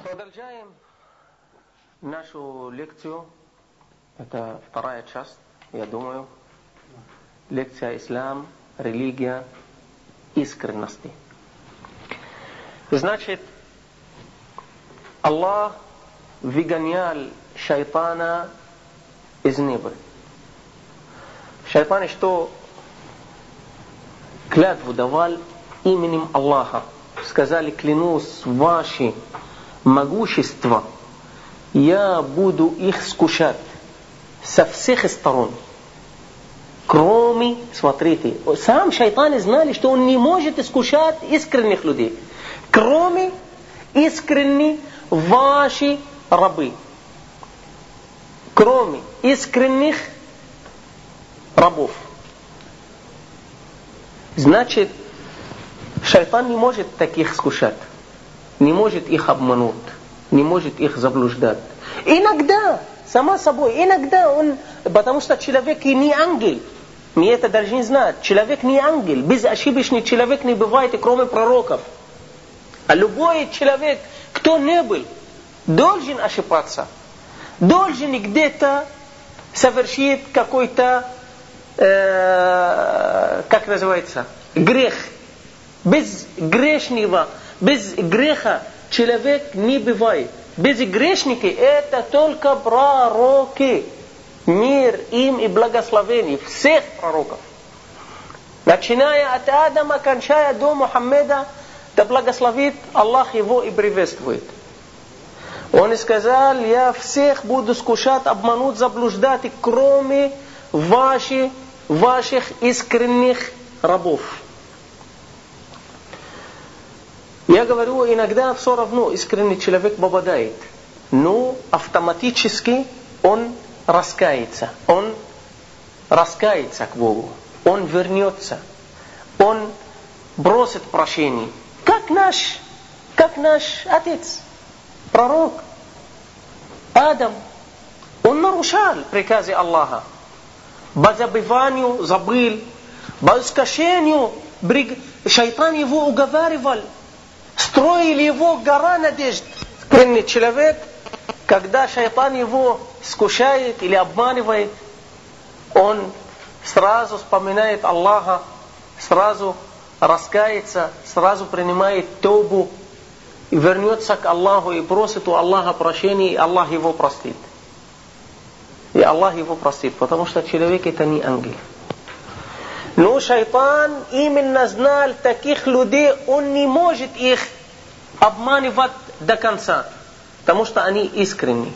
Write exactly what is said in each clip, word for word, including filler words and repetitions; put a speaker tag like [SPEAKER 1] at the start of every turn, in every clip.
[SPEAKER 1] Продолжаем нашу лекцию. Это вторая часть, я думаю. Лекция «Ислам, религия искренности». Значит, Аллах выгонял шайтана из неба. Шайтан что клятву давал именем Аллаха. Сказали: клянусь ваше могущество, я буду их скушать со всех сторон. Кроме, смотрите, сам шайтан знали, что он не может искушать искренних людей, кроме искренних ваши рабы. Кроме искренних рабов. Значит, шайтан не может таких скушать, не может их обмануть, не может их заблуждать. Иногда, само собой, иногда он, потому что человек и не ангел, мы это должны знать, человек не ангел, безошибочный человек не бывает, кроме пророков. А любой человек, кто не был, должен ошибаться, должен где-то совершить какой-то, э, как называется, грех. Без грешного, без греха человек не бывает. Без грешники это только пророки. Мир им и благословение всех пророков. Начиная от Адама, кончая до Мухаммеда, да благословит Аллах его и приветствует. Он сказал: я всех буду скушать, обмануть, заблуждать, кроме ваших, ваших искренних рабов. Я говорю, иногда все равно искренний человек попадает, но автоматически он раскается, он раскается к Богу, он вернется, он бросит прощение. Как наш, как наш отец, пророк Адам, он нарушал приказы Аллаха. По забыванию забыл, по искушению шайтан его уговаривал. Строили его гора надежд. Искренний человек, когда шайтан его скушает или обманывает, он сразу вспоминает Аллаха, сразу раскается, сразу принимает тобу и вернется к Аллаху и просит у Аллаха прощения, и Аллах его простит. И Аллах его простит, потому что человек это не ангел. Но шайтан именно знал таких людей, он не может их обманывать до конца, потому что они искренни.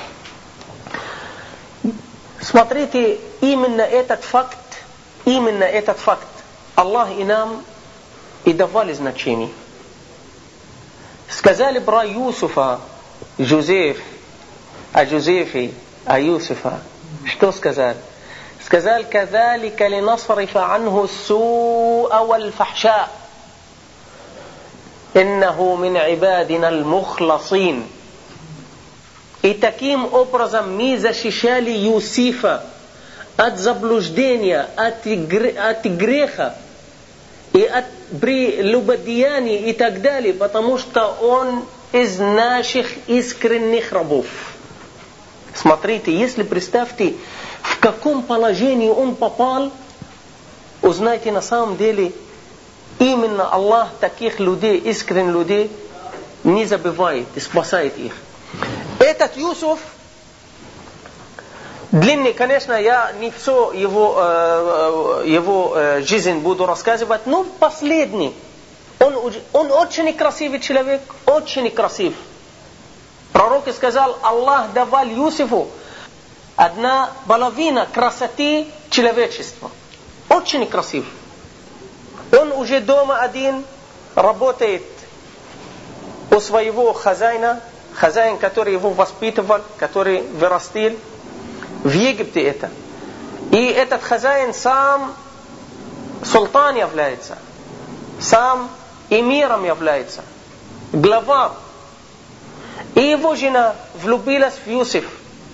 [SPEAKER 1] Смотрите, именно этот факт, именно этот факт Аллах и нам и давали значение. Сказали про Юсуфа, Жозеф, о Жозефе, о Юсуфа. Что сказали? сказал: «Кадалика линасрифа анху ссу'a валь фахша, иннаху мин ибадина аль-мухласин». И таким образом мы защищали Юсифа от заблуждения, от, от греха и от прелюбодеяния и так далее, потому что он из наших искренних рабов. Смотрите, если представьте, в каком положении он попал, узнайте, на самом деле, именно Аллах таких людей, искренних людей, не забывает и спасает их. Этот Юсуф, длинный, конечно, я не все его, его жизнь буду рассказывать, но последний. Он, он очень красивый человек, очень красив. Пророк сказал: Аллах давал Юсуфу одна половина красоты человечества. Очень красив. Он уже дома один работает у своего хозяина, хозяин, который его воспитывал, который вырастил. В Египте это. И этот хозяин сам султан является, сам эмиром является, глава. И его жена влюбилась в Юсуф.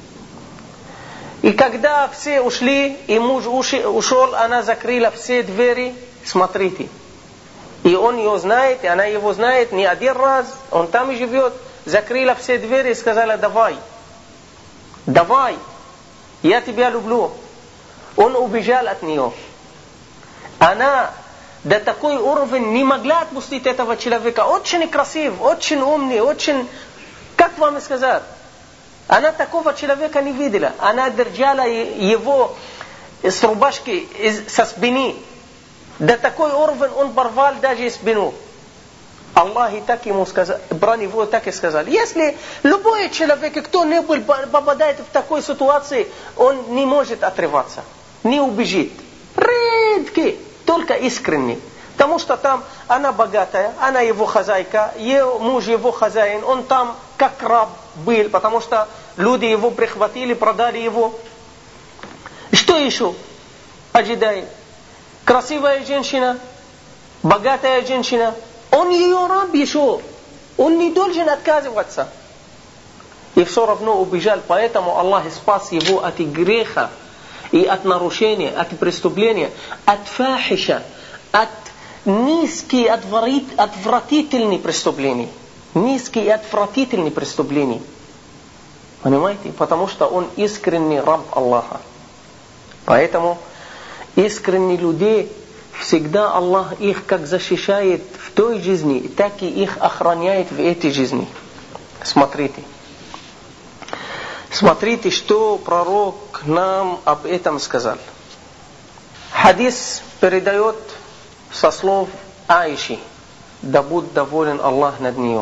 [SPEAKER 1] И когда все ушли, и муж ушел, она закрыла все двери. Смотрите. И он ее знает, и она его знает не один раз. Он там живет. закрыла все двери и сказала: давай, давай, я тебя люблю. Он убежал от нее. Она до такой уровень не могла отпустить этого человека. Очень красив, очень умный, очень... Как вам сказать? Она такого человека не видела. Она держала его с рубашки со спины. До такой уровень он порвал даже спину. Аллах и так ему сказал, про него так и сказал. Если любой человек, кто не был, попадает в такой ситуации, он не может отрываться, не убежит. Редкий, только искренний. Потому что там она богатая, она его хозяйка, ее муж его хозяин, он там как раб был, потому что люди его прихватили, продали его. Что еще ожидает? Красивая женщина, богатая женщина, он ее раб еще, он не должен отказываться. И все равно убежал, поэтому Аллах спас его от греха и от нарушения, от преступления, от фахиша, от низких, отвратительных преступлений. Низкие и отвратительные преступления. Понимаете? Потому что он искренний раб Аллаха. Поэтому искренние люди, всегда Аллах их как защищает в той жизни, так и их охраняет в этой жизни. Смотрите. Смотрите, что пророк нам об этом сказал. Хадис передает со слов Аиши, да будет доволен Аллах над нее.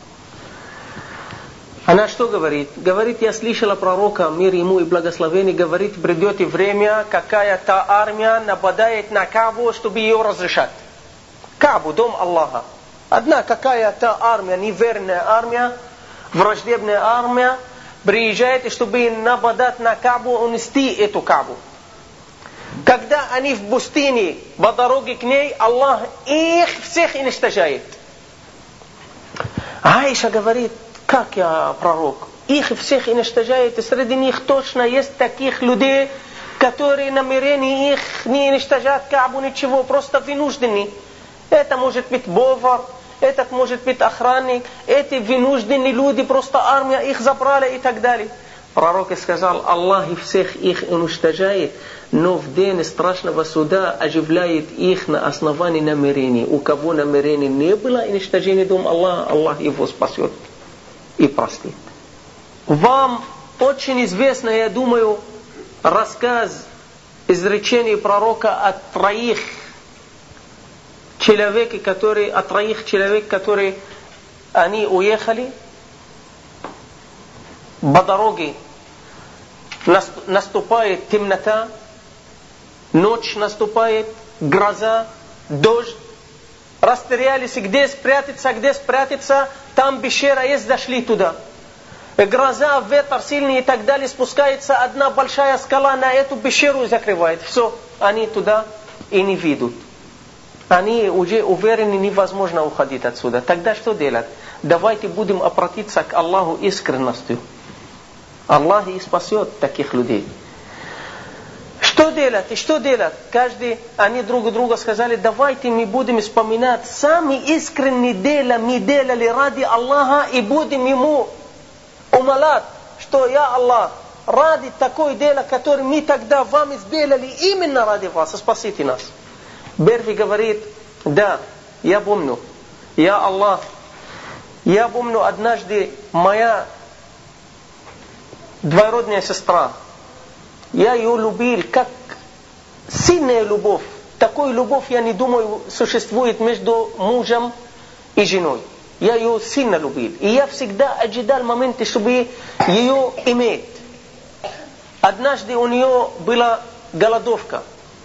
[SPEAKER 1] Она что говорит? Говорит: я слышала пророка, мир ему и благословение, говорит: придет время, какая-то армия нападает на Каабу, чтобы ее разрешать. Каабу, дом Аллаха. Одна какая-то армия, неверная армия, враждебная армия, приезжает, чтобы нападать на Каабу, унести эту Каабу. Когда они в пустыне, по дороге к ней, Аллах их всех уничтожает. Аиша говорит: как я пророк? Их всех уничтожает, и среди них точно есть таких людей, которые намерены их не уничтожать Каабу, ничего, просто вынуждены. Это может быть повар, этот может быть охранник, эти вынужденные люди, просто армия их забрала и так далее. Пророк сказал: Аллах всех их уничтожает, но в день страшного суда оживляет их на основании намерений. У кого намерений не было уничтожения дом Аллаха, Аллах его спасет и простит. Вам очень известно, я думаю, рассказ, изречение пророка о троих человек, которые, о троих человек, которые они уехали по дороге. Наступает темнота, ночь наступает, гроза, дождь. Растерялись, где спрятаться, где спрятаться, там пещера есть, зашли туда. Гроза, ветер сильный и так далее, спускается одна большая скала на эту пещеру и закрывает. Все, они туда и не видят. Они уже уверены, невозможно уходить отсюда. Тогда что делать? Давайте будем обратиться к Аллаху искренностью. Аллах и спасет таких людей. Что делать? И что делать? Каждый, они друг другу сказали: давайте мы будем вспоминать самые искренние дела мы делали ради Аллаха и будем ему умолять, что: я Аллах, ради такое дело, которое мы тогда вам сделали, именно ради вас, спасите нас. Первый говорит: да, я помню, я Аллах, я помню однажды моя двоюродная сестра, я ее любил как сильная любовь. Такой любовь, я не думаю, существует между мужем и женой. Я ее сильно любил. И я всегда ожидал моменты, чтобы ее иметь. Однажды у нее была голодовка.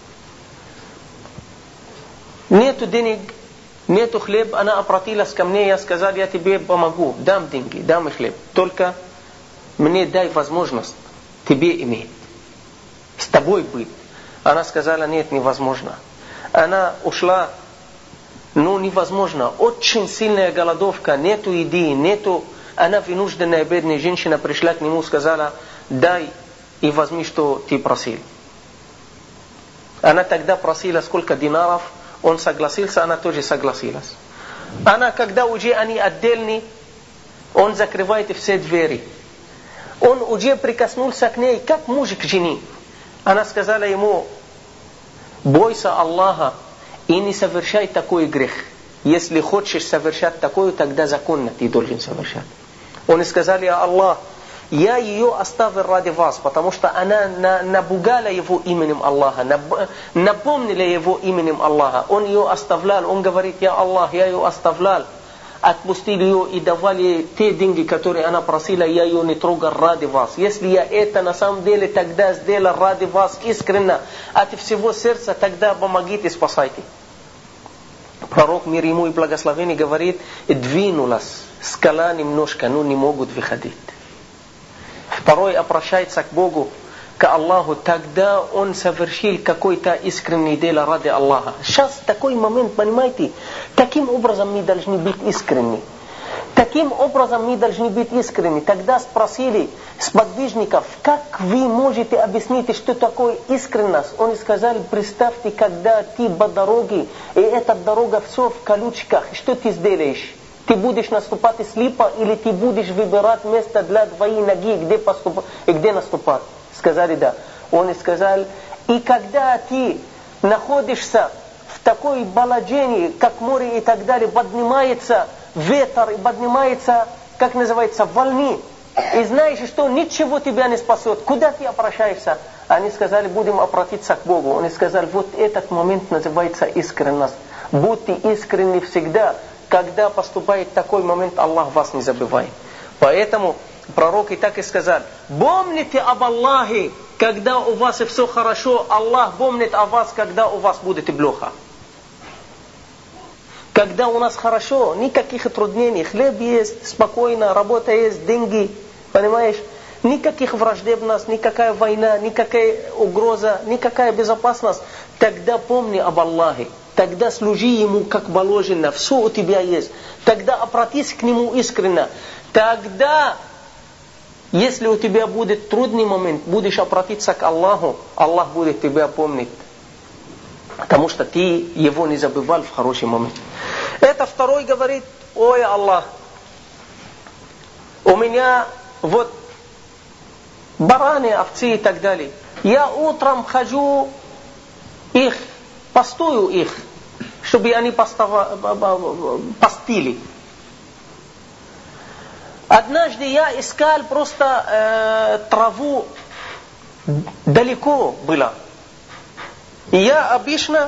[SPEAKER 1] Нету денег, нету хлеб. Она обратилась ко мне, я сказал: я тебе помогу, дам деньги, дам хлеб. Только мне дай возможность тебе иметь, с тобой быть. Она сказала: нет, невозможно. Она ушла, ну невозможно. Очень сильная голодовка, нету еды, нету... Она вынужденная, бедная женщина, пришла к нему, сказала: дай и возьми, что ты просил. Она тогда просила сколько динаров, он согласился, она тоже согласилась. Она, когда уже они отдельны, Он закрывает все двери. Он уже прикоснулся к ней, как муж к жене. Она сказала ему: бойся Аллаха и не совершай такой грех. Если хочешь совершать такое, тогда законно ты должен совершать. Он сказал: я Аллах, я ее оставил ради вас, потому что она напугала его именем Аллаха, напомнила его именем Аллаха. Он ее оставлял, он говорит: я Аллах, я ее оставлял. Отпустил ее и давали те деньги, которые она просила, я ее не трогал ради вас. Если я это на самом деле тогда сделал ради вас искренне, от всего сердца, тогда помогите, спасайте. Пророк, мир ему и благословение, говорит: двинулась скала немножко, но не могут выходить. Второй обращается к Богу, к Аллаху, тогда он совершил какое-то искреннее дело ради Аллаха. Сейчас такой момент, понимаете, таким образом мы должны быть искренни. Таким образом мы должны быть искренни. Тогда спросили сподвижников: как вы можете объяснить, что такое искренность? Он сказал: представьте, когда ты по дороге, и эта дорога все в колючках, что ты сделаешь? Ты будешь наступать слепо, или ты будешь выбирать место для твоей ноги, где, поступ... где наступать? Сказали: да. Он сказал: и когда ты находишься в такой положении, как море и так далее, поднимается ветер и поднимается, как называется, волны, и знаешь, что ничего тебя не спасет, куда ты обращаешься? Они сказали: будем обратиться к Богу. Он сказал: вот этот момент называется искренность. Будьте искренни всегда. Когда поступает такой момент, Аллах вас не забывает. Поэтому пророк и так и сказал: помните об Аллахе, когда у вас все хорошо, Аллах помнит о вас, когда у вас будет плохо. Когда у нас хорошо, никаких труднений, хлеб есть, спокойно, работа есть, деньги, понимаешь? Никаких враждебность, никакая война, никакая угроза, никакая безопасность. Тогда помни об Аллахе. Тогда служи Ему как положено, все у тебя есть. Тогда обратись к Нему искренне. Тогда, если у тебя будет трудный момент, будешь обратиться к Аллаху, Аллах будет тебя помнить. Потому что ты Его не забывал в хороший момент. Это второй говорит: ой, Аллах, у меня вот бараны, овцы и так далее. Я утром хожу их, постую их, чтобы они постили. Однажды я искал просто э, траву, далеко было. И я обычно,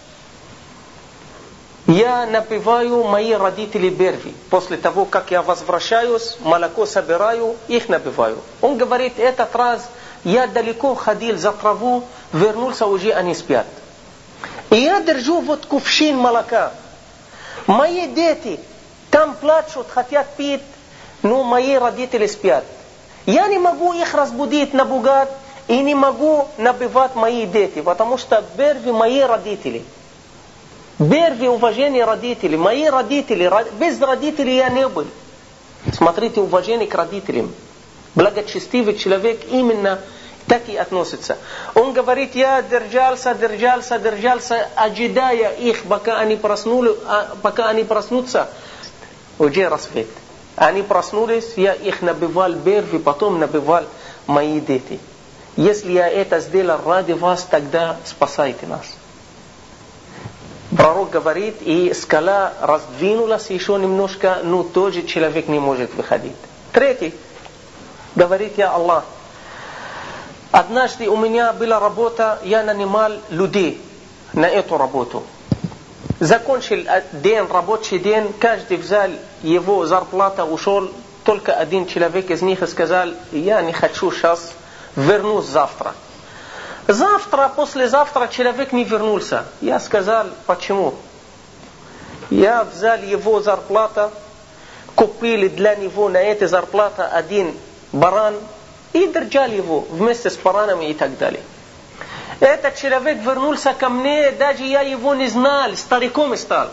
[SPEAKER 1] я напиваю мои родители берви. После того, как я возвращаюсь, молоко собираю, их напиваю. Он говорит: этот раз я далеко ходил за траву, вернулся, уже они спят. И я держу вот кувшин молока. Мои дети там плачут, хотят пить, но мои родители спят. Я не могу их разбудить, напугать, и не могу набивать мои дети, потому что берви мои родители. Берви уважение родителей. Мои родители, без родителей я не был. Смотрите, уважение к родителям. Благочестивый человек именно так и относится. Он говорит: я держался, держался, держался, ожидая их, пока они проснулись, пока они проснутся, уже рассвет. Они проснулись, я их набивал берви, потом набивал мои дети. Если я это сделал ради вас, тогда спасайте нас. Пророк говорит, и скала раздвинулась еще немножко, но тоже человек не может выходить. Третий говорит: я Аллах, однажды у меня была работа, я нанимал людей на эту работу. Закончил день, рабочий день, каждый взял его зарплата, ушел. Только один человек из них сказал: я не хочу сейчас, вернусь завтра. Завтра, послезавтра человек не вернулся. Я сказал: почему? Я взял его зарплату, купили для него на этой зарплате один баран и держал его вместе с баранами и так далее. Этот человек вернулся ко мне, даже я его не знал, стариком стал.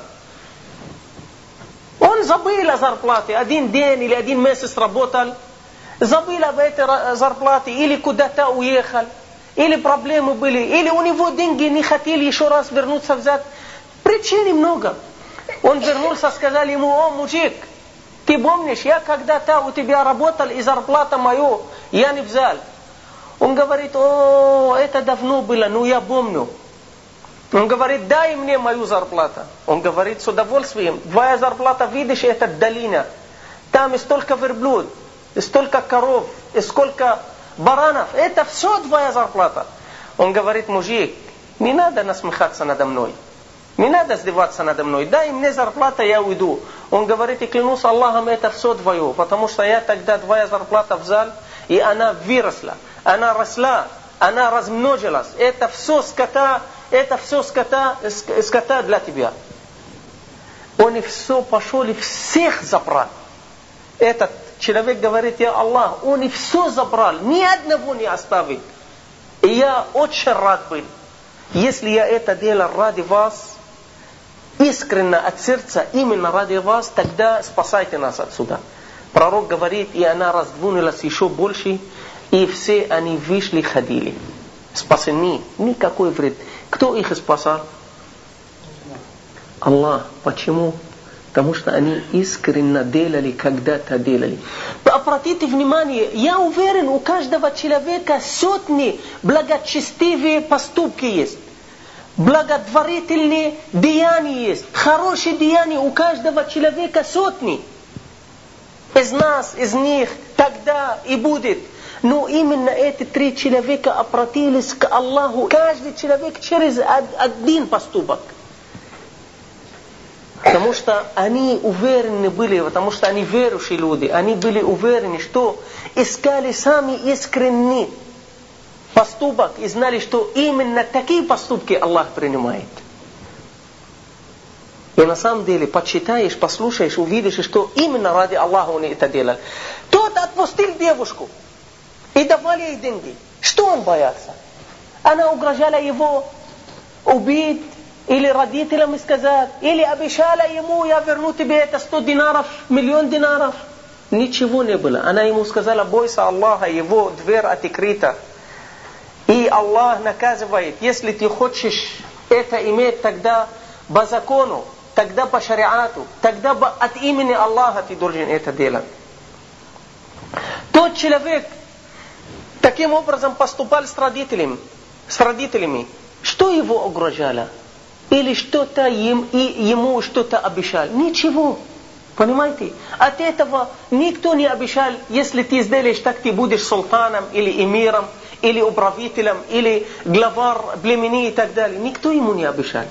[SPEAKER 1] Он забыл о зарплате, один день или один месяц работал, забыл об этой зарплате, или куда-то уехал, или проблемы были, или у него деньги не хотели еще раз вернуться взять. Причин много. Он вернулся, сказал ему: о, мужик, Ты помнишь, я когда-то у тебя работал, и зарплата мою я не взял. Он говорит: о, это давно было, ну я помню. Он говорит: дай мне мою зарплату. Он говорит: с удовольствием. Твоя зарплата, видишь, это долина. Там столько верблюд, столько коров, сколько баранов. Это все твоя зарплата. Он говорит: мужик, не надо насмехаться надо мной. Не надо издеваться надо мной. Дай мне зарплату, я уйду. Он говорит: и клянусь Аллахом, это все твое. Потому что я тогда твоя зарплата взял, и она выросла. Она росла, она размножилась. Это все скота, это все скота, скота для тебя. Он и все пошел и всех забрал. Этот человек говорит: я Аллах, он и все забрал, ни одного не оставил. И я очень рад был. Если я это делал ради вас, искренне от сердца, именно ради вас, тогда спасайте нас отсюда. Пророк говорит: и она раздвинулась еще больше, и все они вышли, ходили. Спасены, никакой вред. Кто их спасал? Аллах. Почему? Потому что они искренне делали, когда-то делали. Обратите внимание, я уверен, у каждого человека сотни благочестивые поступки есть. Благотворительные деяния есть. Хорошие деяния у каждого человека сотни. Из нас, из них, тогда и будет. Но именно эти три человека обратились к Аллаху. Каждый человек через один поступок. Потому что они уверены были, потому что они верующие люди. Они были уверены, что искали сами искренний поступок и знали, что именно такие поступки Аллах принимает. И на самом деле, почитаешь, послушаешь, увидишь, что именно ради Аллаха он это делал. Тот отпустил девушку и давал ей деньги. Что он боялся? Она угрожала его убить, или родителям сказать, или обещала ему: я верну тебе это сто динаров, миллион динаров. Ничего не было. Она ему сказала: бойся Аллаха, его дверь открыта. И Аллах наказывает, если ты хочешь это иметь, тогда по закону, тогда по шариату, тогда от имени Аллаха ты должен это делать. Тот человек таким образом поступал с родителями, с родителями. Что его угрожало? Или что-то им, и ему что-то обещал? Ничего. Понимаете? От этого никто не обещал: если ты сделаешь так, ты будешь султаном, или эмиром, или управителем, или главар племени и так далее. Никто ему не обещал.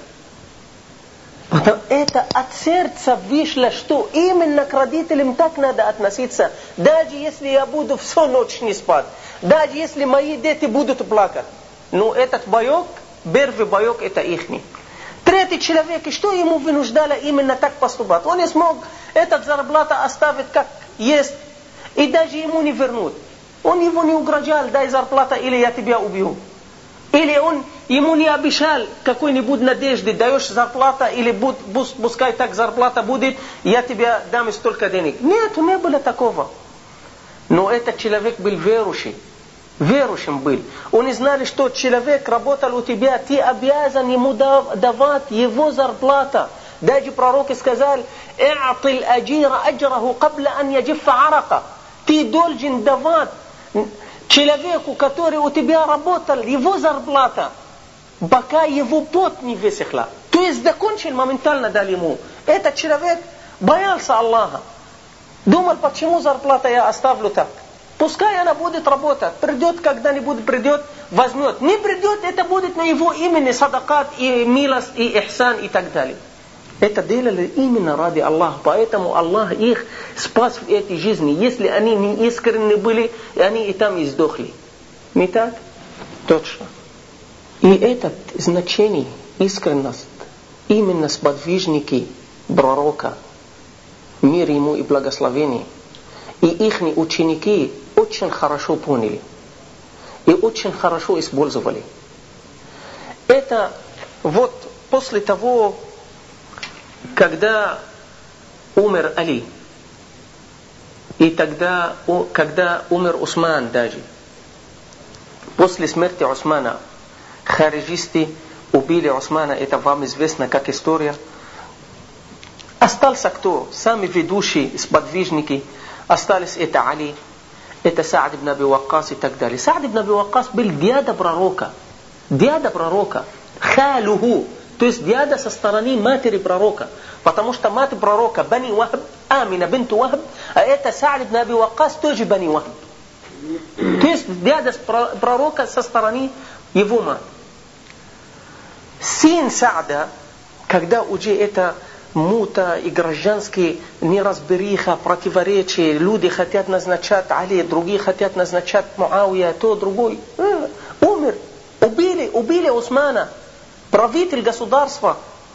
[SPEAKER 1] Это от сердца вышло, что именно к родителям так надо относиться. Даже если я буду всю ночь не спать, даже если мои дети будут плакать. Но этот боек, первый боек, это ихний. Третий человек, что ему вынуждало именно так поступать? Он не смог этот зарплату оставить как есть, и даже ему не вернуть. Он его не угрожал: дай зарплату, или я тебя убью. Или он ему не обещал какой-нибудь надежды: даешь зарплату, или пускай так зарплата будет, я тебе дам столько денег. Нет, не было такого. Но этот человек был верующий. Верующим был. Он знали, что человек работал у тебя, ты обязан ему давать его зарплату. Даже пророк сказал: «И'атил аджира аджраху кабла ан яджиффа арака». Ты должен давать человеку, который у тебя работал, его зарплата, пока его пот не высохла. То есть закончил, моментально дали ему. Этот человек боялся Аллаха. Думал: почему зарплата я оставлю так? Пускай она будет работать. Придет когда-нибудь, придет, возьмет. Не придет, это будет на его имени садакат, и милость, и ихсан, и так далее. Это делали именно ради Аллаха. Поэтому Аллах их спас в этой жизни. Если они не искренне были, они и там издохли. Не так? Точно. И это значение, искренность, именно сподвижники пророка, мир ему и благословение, и их ученики очень хорошо поняли и очень хорошо использовали. Это вот после того, когда умер Али, и тогда, когда умер Усман даже, после смерти Усмана, хариджисты убили Усмана, это вам известно как история. Остался кто? Сами ведущие, сподвижники. Остались это Али, это Саад ибн Аби Ваккас и так далее. Саад ибн Аби Ваккас был дядя пророка. Дядя пророка. Халуху. То есть дядя со стороны матери пророка. Потому что мать пророка Бани Вахб, Амина бинту Вахб, а это Саад ибн Аби Ваккас тоже Бани Вахб. То есть дядя пророка со стороны его мать. Сын Саада, когда уже это мута и гражданские неразбериха, противоречия, люди хотят назначать Али, другие хотят назначать Муавия, то другой, э, умер. Убили, убили Усмана, правитель государства,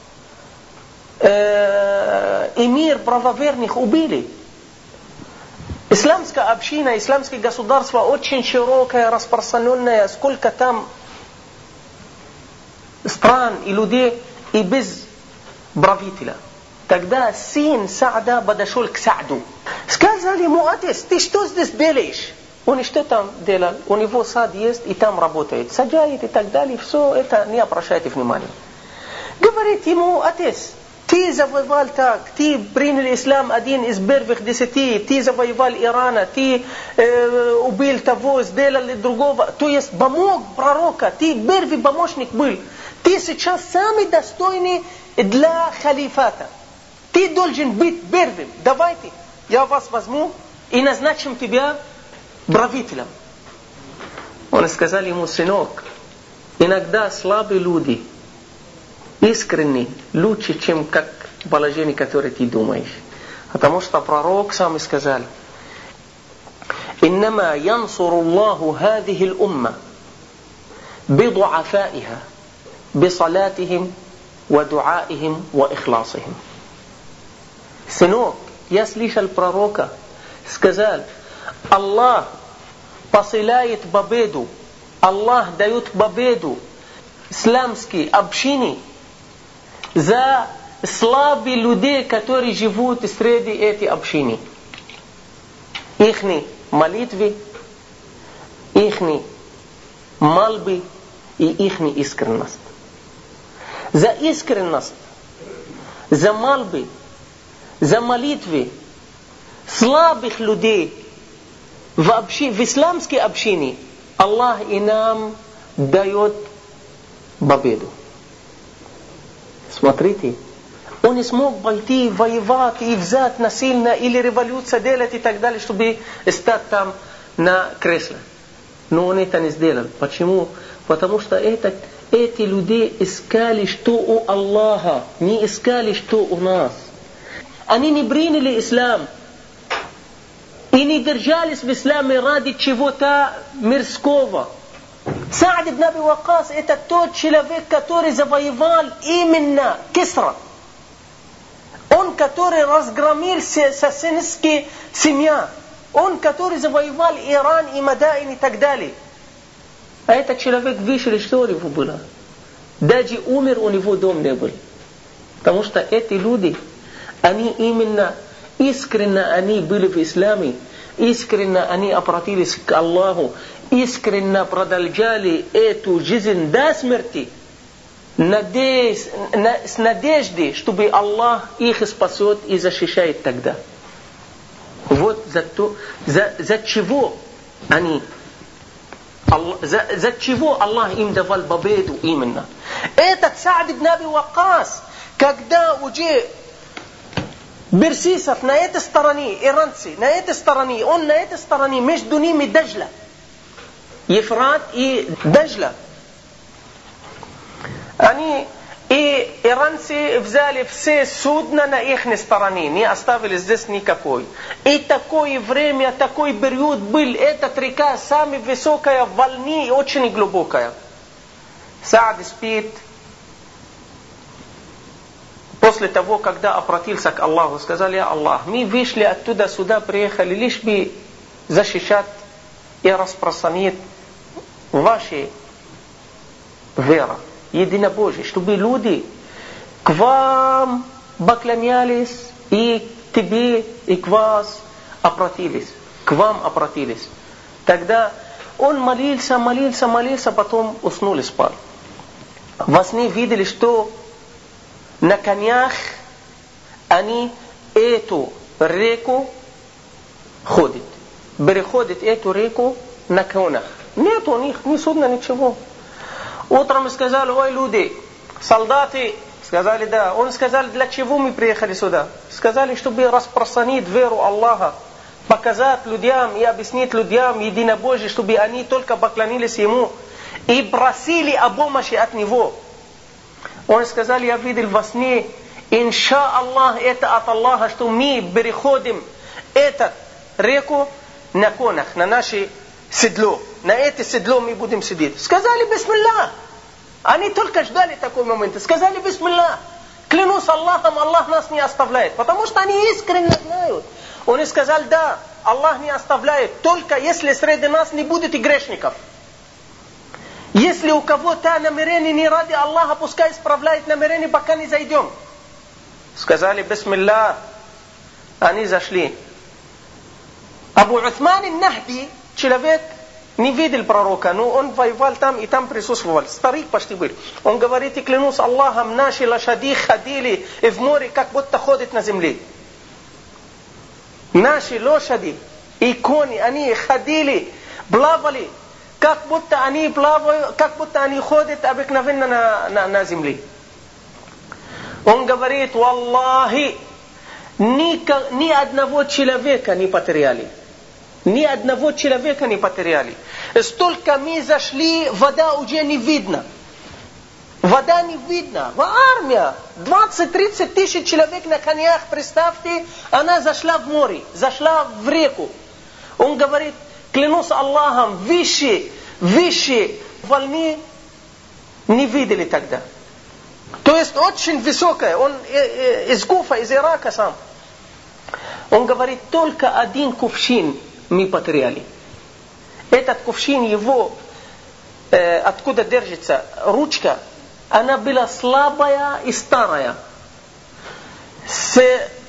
[SPEAKER 1] э, эмир правоверных убили. Исламская община, исламское государство очень широкое, распространенное, сколько там стран и людей, и без правителя. Тогда сын Саада подошел к Сааду. Сказали ему: отец, ты что здесь делаешь? Он что там делал? У него сад есть и там работает. Сажает и так далее. Все это не обращайте внимания. Говорит ему: отец, ты завоевал так, ты принял ислам один из первых десяти, ты завоевал Ирана, ты э, убил того, сделал другого. То есть помог пророка, ты первый помощник был. Ты сейчас самый достойный для халифата. Ты должен быть первым. Давайте, я вас возьму и назначим тебя правителем. Он сказал ему: сынок, иногда слабые люди искренне лучше, чем как положение, которое ты думаешь. Потому что пророк сам сказал: «Иннама янсуру Аллаху хадихи л-умма бидуафаиха бисалатихим ва дуаихим ва ихласихим». Сынок, я слышал пророка, сказал: Аллах посылает победу, Аллах дает победу исламской общине за слабые людей, которые живут среди этой общины. Ихни молитвы, ихни мольбы и ихни искренность. За искренность, за мольбы, за молитвы слабых людей в, общи, в исламской общине Аллах и нам дает победу. Смотрите, он не смог пойти воевать и взять насильно или революцию делать и так далее, чтобы стать там на кресле. Но он это не сделал. Почему? Потому что это, эти люди искали, что у Аллаха, не искали, что у нас. Они не приняли ислам и не держались в исламе ради чего-то мирского. Саад ибн Аби Ваккас — это тот человек, который завоевал именно Кисра. Он, который разгромил сасанинские семья. Он, который завоевал Иран и Мадаин и так далее. А этот человек вышел, что у него было? Даже умер, у него дом не был. Потому что эти люди, они именно искренне они были в исламе, искренне они обратились к Аллаху, искренне продолжали эту жизнь до смерти, надеясь, с надеждой, чтобы Аллах их спасет и защищает тогда. Вот за, то, за, за чего они, за, за чего Аллах им давал победу именно. Этот Саад ибн Аби Ваккас, когда уже персисов на этой стороне, иранцы на этой стороне, он на этой стороне, между ними Дажла, Ефрат и Дажла. Они и иранцы взяли все судна на их стороне, не оставили здесь никакой. И такое время, такой период был, эта река самая высокая в волне и очень глубокая. Саад спит. После того, когда обратился к Аллаху, сказали: «Я Аллах, мы вышли оттуда сюда, приехали лишь бы защищать и распространить ваши веру, единобожие, чтобы люди к вам поклонялись и к тебе, и к вас обратились, к вам обратились». Тогда он молился, молился, молился, потом уснул и спал. Во сне видели, что на конях они эту реку ходят, переходят эту реку на конях. Нет у них ни судна, ничего. Утром сказали: ой, люди, солдаты, сказали: да. Он сказал: для чего мы приехали сюда? Сказали: чтобы распространить веру Аллаха, показать людям и объяснить людям единобожие, чтобы они только поклонились Ему и просили о помощи от Него. Он сказал: я видел во сне, инша Аллах, это от Аллаха, что мы переходим эту реку на конях, на наше седло. На это седло мы будем сидеть. Сказали: бисмилля. Они только ждали такой момент. Сказали: бисмилля. Клянусь Аллахом, Аллах нас не оставляет. Потому что они искренне знают. Он сказал: да, Аллах не оставляет, только если среди нас не будет и грешников. Если у кого-то намерение не ради Аллаха, пускай исправляет намерение, пока не зайдем. Сказали: бисмилля. Они зашли. Абу Усман ан-Нахди, человек, не видел пророка, но он воевал там и там присутствовал. Старик почти был. Он говорит: и клянусь Аллахом, наши лошади ходили в море, как будто ходят на земле. Наши лошади и кони, они ходили, плавали, как будто они плавают, как будто они ходят обыкновенно на, на, на земле. Он говорит: валлахи, ни, ни одного человека не потеряли. Ни одного человека не потеряли. Столько мы зашли, вода уже не видно. Вода не видно. Армия, двадцать-тридцать тысяч человек на конях, представьте, она зашла в море, зашла в реку. Он говорит: клянусь Аллахом, выше, выше волны не видели тогда. То есть очень высокая. Он из Куфа, из Ирака сам. Он говорит: только один кувшин мы потеряли. Этот кувшин, его, э, откуда держится ручка, она была слабая и старая. С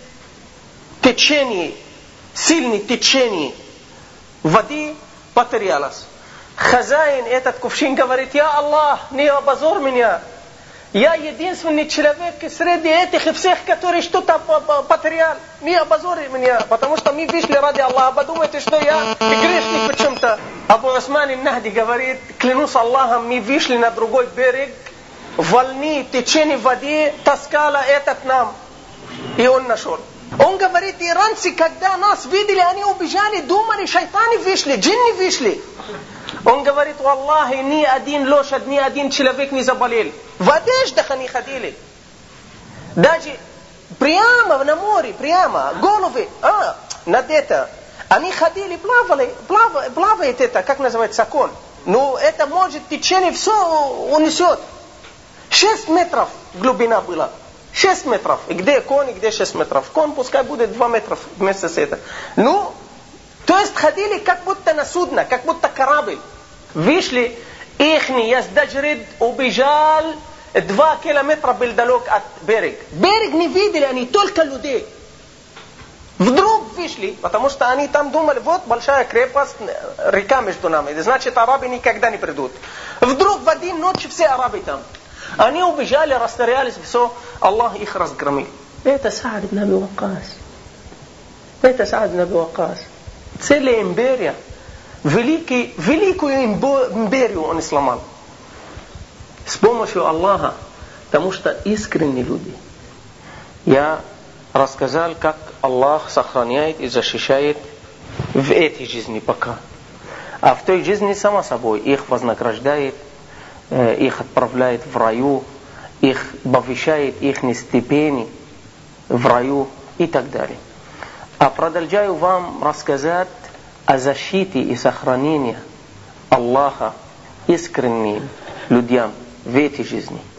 [SPEAKER 1] течением, сильным течением воды потерялась. Хозяин этот кувшин говорит: я Аллах, не обозор меня. Я единственный человек среди этих всех, который что-то потерял. Не обозори меня, потому что мы вышли ради Аллаха. Подумайте, что я грешник в чем-то. Абу Усман ан-Нахди говорит: клянусь Аллахом, мы вышли на другой берег. Волны, течение воды таскала этот нам. И он нашел. Он говорит: иранцы, когда нас видели, они убежали, думали, шайтаны вышли, джинни вышли. Он говорит: валлахи, ни один лошадь, ни один человек не заболел. В одеждах они ходили. Даже прямо на море, прямо, головы, а, над это. Они ходили, плавали, плав, плавает это, как называется, кон. Но это может течение все унесет. Шесть метров глубина была. Шесть метров. И где кон, и где шесть метров. Кон пускай будет два метра вместе с этим. Ну, то есть ходили как будто на судно, как будто корабль. Вышли, ихний яздажрид убежал два километра был далек от берега. Берег не видели они, только людей. Вдруг вышли, потому что они там думали: вот большая крепость, река между нами. Значит, арабы никогда не придут. Вдруг в один ночь все арабы там. Они убежали, растерялись, все, Аллах их разгромил. Это Саад ибн Аби Ваккас. Это Саад ибн Аби Ваккас. Целая империя. Великий, великую империю он сломал. С помощью Аллаха. Потому что искренние люди. Я рассказал, как Аллах сохраняет и защищает в этой жизни пока. А в той жизни, само собой, их вознаграждает, их отправляет в раю, их повышает их степени в раю и так далее. А продолжаю вам рассказать о защите и сохранении Аллаха искренним людям в этой жизни.